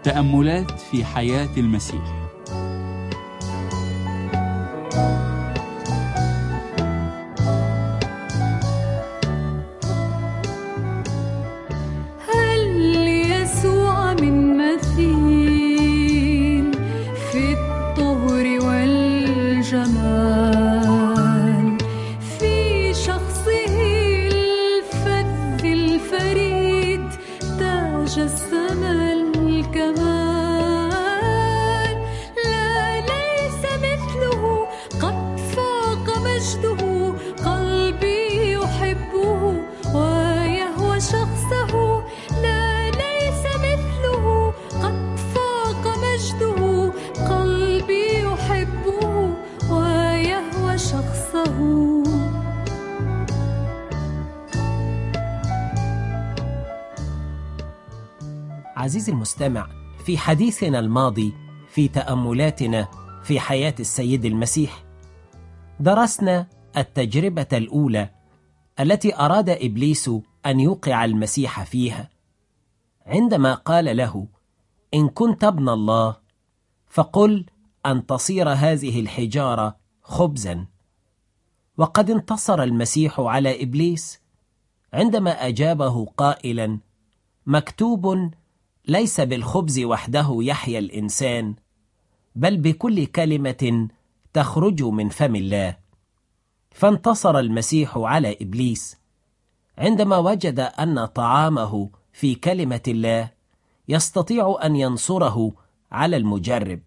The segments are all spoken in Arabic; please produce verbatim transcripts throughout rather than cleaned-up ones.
تأملات في حياة المسيح. هل يسوع من مثيل في الطهر والجمال، في شخصه الفذ الفريد تاج السما الكمال، لا ليس مثله قد فاق مجده، قلبي يحبه ويهوى شخصه، لا ليس مثله قد فاق مجده، قلبي يحبه ويهوى شخصه. عزيزي المستمع، في حديثنا الماضي في تأملاتنا في حياة السيد المسيح درسنا التجربة الأولى التي أراد إبليس أن يوقع المسيح فيها، عندما قال له: إن كنت ابن الله فقل أن تصير هذه الحجارة خبزا. وقد انتصر المسيح على إبليس عندما أجابه قائلا: مكتوب ليس بالخبز وحده يحيا الإنسان، بل بكل كلمة تخرج من فم الله. فانتصر المسيح على إبليس عندما وجد أن طعامه في كلمة الله يستطيع أن ينصره على المجرب.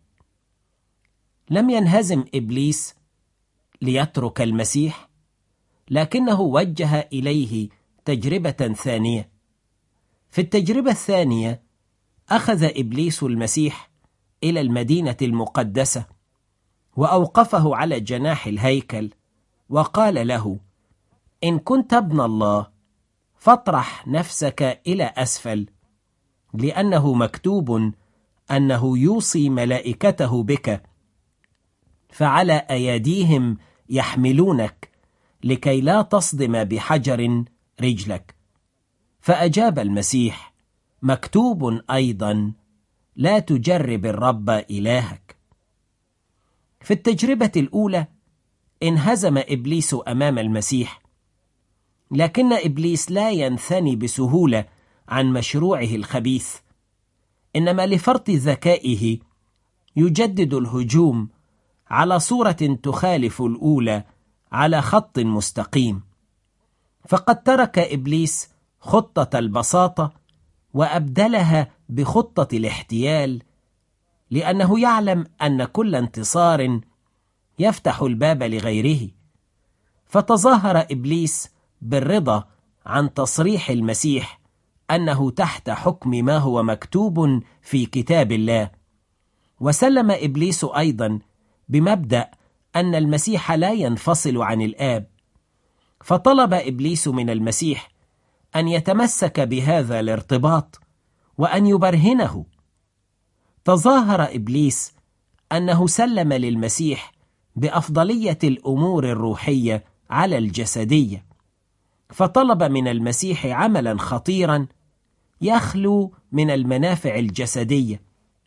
لم ينهزم إبليس ليترك المسيح، لكنه وجه إليه تجربة ثانية. في التجربة الثانية أخذ إبليس المسيح إلى المدينة المقدسة وأوقفه على جناح الهيكل وقال له: إن كنت ابن الله فاطرح نفسك إلى أسفل، لأنه مكتوب أنه يوصي ملائكته بك، فعلى أيديهم يحملونك لكي لا تصدم بحجر رجلك. فأجاب المسيح: مكتوب أيضا لا تجرب الرب إلهك. في التجربة الأولى انهزم إبليس أمام المسيح، لكن إبليس لا ينثني بسهولة عن مشروعه الخبيث، إنما لفرط ذكائه يجدد الهجوم على صورة تخالف الأولى على خط مستقيم. فقد ترك إبليس خطة البساطة وأبدلها بخطة الاحتيال، لأنه يعلم أن كل انتصار يفتح الباب لغيره. فتظاهر إبليس بالرضا عن تصريح المسيح أنه تحت حكم ما هو مكتوب في كتاب الله، وسلم إبليس أيضا بمبدأ أن المسيح لا ينفصل عن الآب. فطلب إبليس من المسيح أن يتمسك بهذا الارتباط وأن يبرهنه. تظاهر إبليس أنه سلم للمسيح بأفضلية الأمور الروحية على الجسدية، فطلب من المسيح عملا خطيرا يخلو من المنافع الجسدية،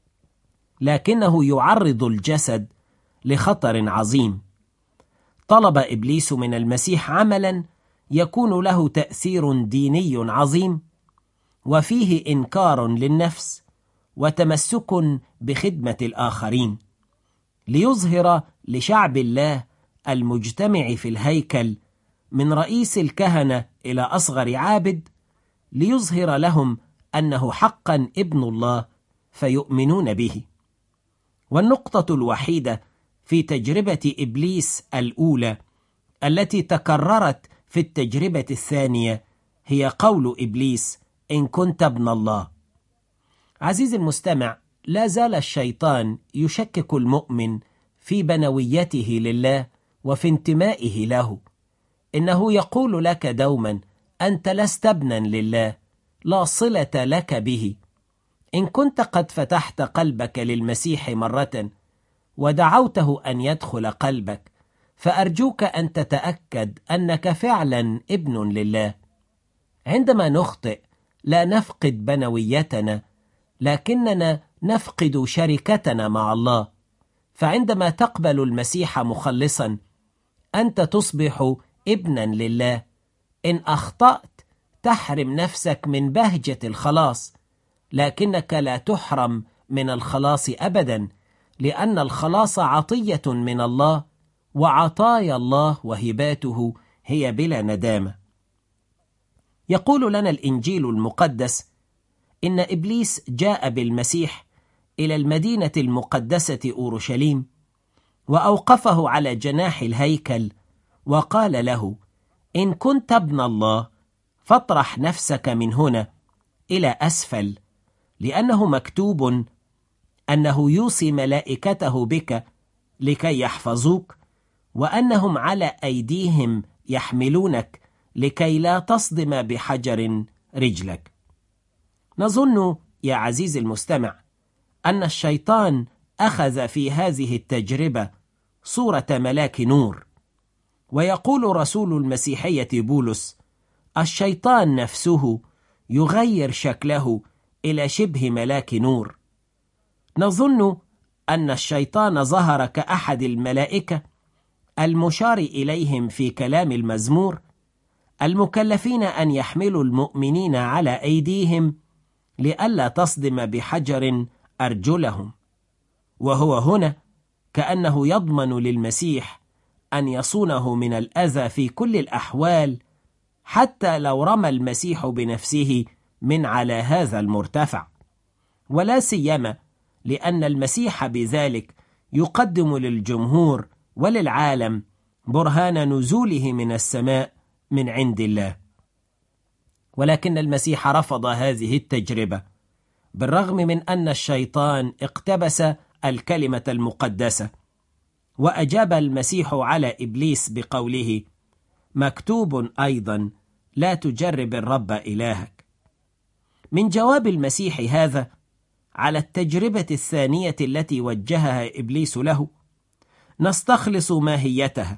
لكنه يعرض الجسد لخطر عظيم. طلب إبليس من المسيح عملا يكون له تأثير ديني عظيم، وفيه إنكار للنفس وتمسك بخدمة الآخرين، ليظهر لشعب الله المجتمع في الهيكل من رئيس الكهنة إلى أصغر عابد، ليظهر لهم أنه حقا ابن الله فيؤمنون به. والنقطة الوحيدة في تجربة إبليس الأولى التي تكررت في التجربة الثانية هي قول إبليس: إن كنت ابن الله. عزيزي المستمع، لا زال الشيطان يشكك المؤمن في بنويته لله وفي انتمائه له. إنه يقول لك دوما: أنت لست ابنا لله، لا صلة لك به. إن كنت قد فتحت قلبك للمسيح مرة ودعوته أن يدخل قلبك، فأرجوك أن تتأكد أنك فعلا ابن لله. عندما نخطئ لا نفقد بنويتنا، لكننا نفقد شركتنا مع الله. فعندما تقبل المسيح مخلصا أنت تصبح ابنا لله. إن أخطأت تحرم نفسك من بهجة الخلاص، لكنك لا تحرم من الخلاص أبدا، لأن الخلاص عطية من الله، وعطايا الله وهباته هي بلا ندامة. يقول لنا الإنجيل المقدس إن إبليس جاء بالمسيح إلى المدينة المقدسة أورشليم، وأوقفه على جناح الهيكل وقال له: إن كنت ابن الله فاطرح نفسك من هنا إلى أسفل، لأنه مكتوب أنه يوصي ملائكته بك لكي يحفظوك، وأنهم على أيديهم يحملونك لكي لا تصدم بحجر رجلك. نظن يا عزيزي المستمع أن الشيطان أخذ في هذه التجربة صورة ملاك نور، ويقول رسول المسيحية بولس: الشيطان نفسه يغير شكله إلى شبه ملاك نور. نظن أن الشيطان ظهر كأحد الملائكة المشار إليهم في كلام المزمور، المكلفين أن يحملوا المؤمنين على أيديهم لئلا تصدم بحجر أرجلهم. وهو هنا كأنه يضمن للمسيح أن يصونه من الأذى في كل الأحوال، حتى لو رمى المسيح بنفسه من على هذا المرتفع، ولا سيما لأن المسيح بذلك يقدم للجمهور وللعالم برهان نزوله من السماء من عند الله. ولكن المسيح رفض هذه التجربة، بالرغم من أن الشيطان اقتبس الكلمة المقدسة. وأجاب المسيح على إبليس بقوله: مكتوب أيضا لا تجرب الرب إلهك. من جواب المسيح هذا على التجربة الثانية التي وجهها إبليس له نستخلص ماهيتها.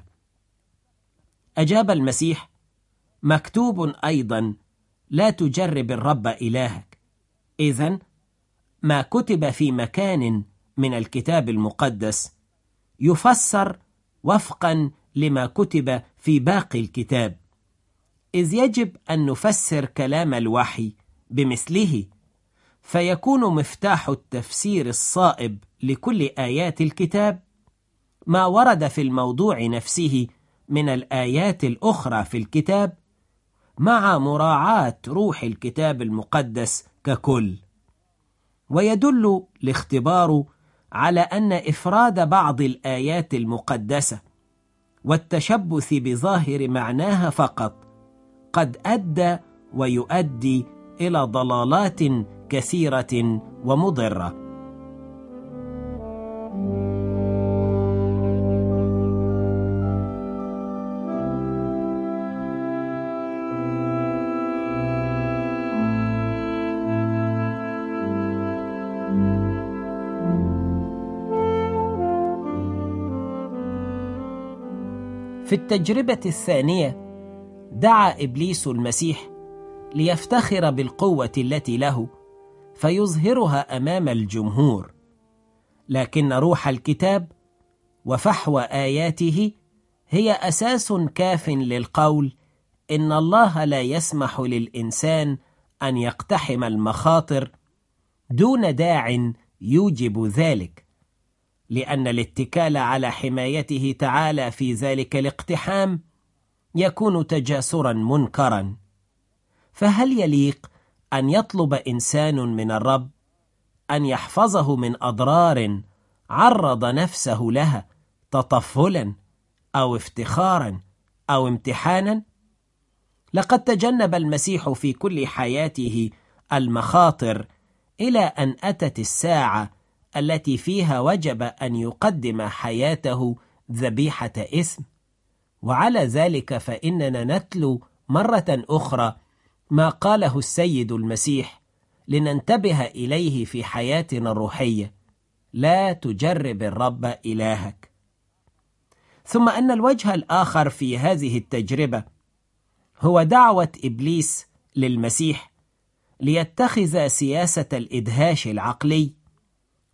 أجاب المسيح: مكتوب أيضا لا تجرب الرب إلهك. إذن ما كتب في مكان من الكتاب المقدس يفسر وفقا لما كتب في باقي الكتاب، إذ يجب أن نفسر كلام الوحي بمثله، فيكون مفتاح التفسير الصائب لكل آيات الكتاب ما ورد في الموضوع نفسه من الآيات الأخرى في الكتاب، مع مراعاة روح الكتاب المقدس ككل. ويدل الاختبار على أن إفراد بعض الآيات المقدسة والتشبث بظاهر معناها فقط قد أدى ويؤدي إلى ضلالات كثيرة ومضرة. في التجربة الثانية دعا إبليس المسيح ليفتخر بالقوة التي له فيظهرها أمام الجمهور، لكن روح الكتاب وفحوى آياته هي أساس كاف للقول إن الله لا يسمح للإنسان أن يقتحم المخاطر دون داع يوجب ذلك، لأن الاتكال على حمايته تعالى في ذلك الاقتحام يكون تجاسرا منكرا. فهل يليق أن يطلب إنسان من الرب أن يحفظه من أضرار عرض نفسه لها تطفلا أو افتخارا أو امتحانا؟ لقد تجنب المسيح في كل حياته المخاطر إلى أن أتت الساعة التي فيها وجب أن يقدم حياته ذبيحة إثم. وعلى ذلك فإننا نتلو مرة أخرى ما قاله السيد المسيح لننتبه إليه في حياتنا الروحية: لا تجرب الرب إلهك. ثم أن الوجه الآخر في هذه التجربة هو دعوة إبليس للمسيح ليتخذ سياسة الإدهاش العقلي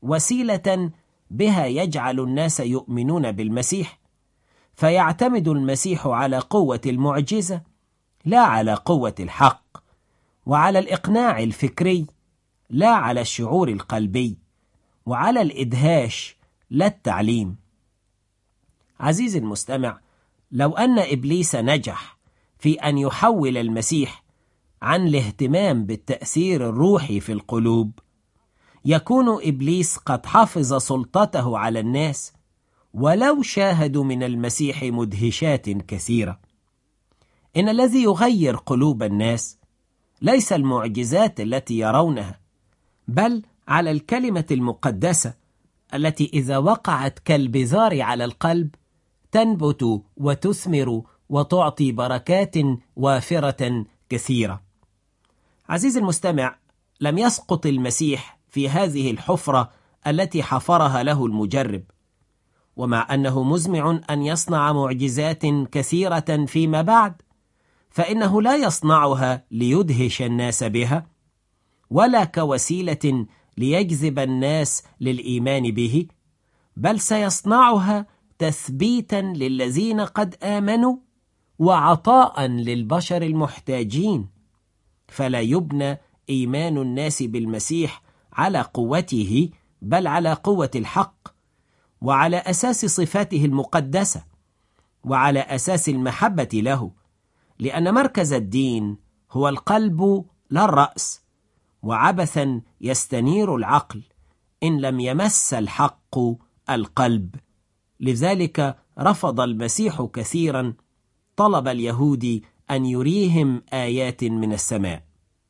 وسيلة بها يجعل الناس يؤمنون بالمسيح، فيعتمد المسيح على قوة المعجزة لا على قوة الحق، وعلى الإقناع الفكري لا على الشعور القلبي، وعلى الإدهاش لا التعليم. عزيزي المستمع، لو أن إبليس نجح في أن يحول المسيح عن الاهتمام بالتأثير الروحي في القلوب، يكون إبليس قد حفظ سلطته على الناس ولو شاهدوا من المسيح مدهشات كثيرة. إن الذي يغير قلوب الناس ليس المعجزات التي يرونها، بل على الكلمة المقدسة التي إذا وقعت كالبذار على القلب تنبت وتثمر وتعطي بركات وافرة كثيرة. عزيزي المستمع، لم يسقط المسيح في هذه الحفرة التي حفرها له المجرب، ومع أنه مزمع أن يصنع معجزات كثيرة فيما بعد، فإنه لا يصنعها ليدهش الناس بها، ولا كوسيلة ليجذب الناس للإيمان به، بل سيصنعها تثبيتا للذين قد آمنوا وعطاء للبشر المحتاجين. فلا يبنى إيمان الناس بالمسيح على قوته، بل على قوة الحق، وعلى أساس صفاته المقدسة، وعلى أساس المحبة له، لأن مركز الدين هو القلب لا الرأس، وعبثا يستنير العقل إن لم يمس الحق القلب. لذلك رفض المسيح كثيرا طلب اليهود أن يريهم آيات من السماء.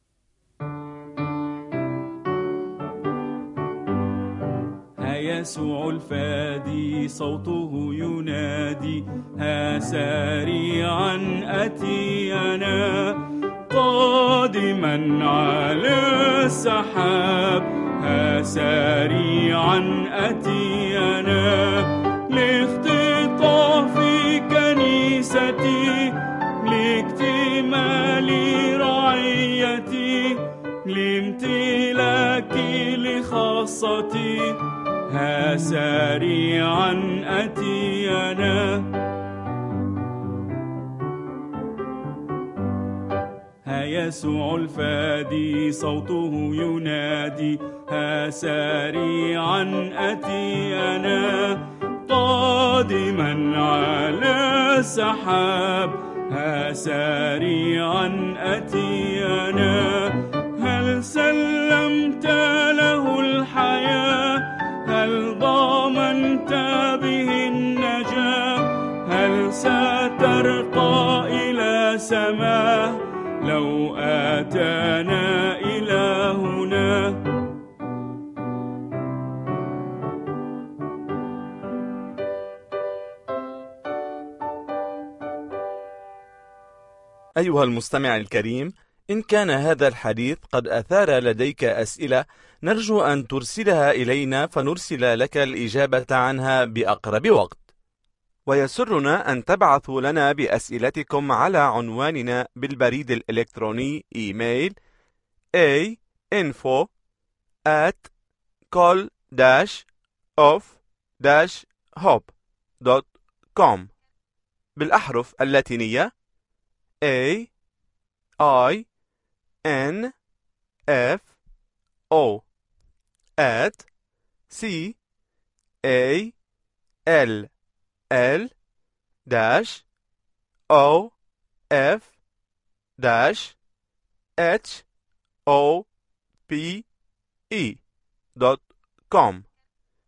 ها يسوع الفادي صوته ينادي، ها سريعا أتي أنا، قادما على السحاب، ها سريعا أتي أنا، لاختطاف كنيستي، لاكتمال رعيتي، لامتلاكي لخاصتي، ها سريعا أتي أنا. ها يسوع الفادي صوته ينادي، ها سريعا أتي أنا، قادما على السحاب، ها سريعا أتي أنا. هل سلمت له الحياة؟ هل ضمنت به النجاة؟ هل سترقى إلى سماه لو آتانا إلى هنا؟ أيها المستمع الكريم، إن كان هذا الحديث قد أثار لديك أسئلة، نرجو أن ترسلها إلينا فنرسل لك الإجابة عنها بأقرب وقت. ويسرنا أن تبعثوا لنا بأسئلتكم على عنواننا بالبريد الإلكتروني إيميل a info at col dash of dash hope dot com بالأحرف اللاتينية A I N F O at C A L L dash O F dash H O P E dot com.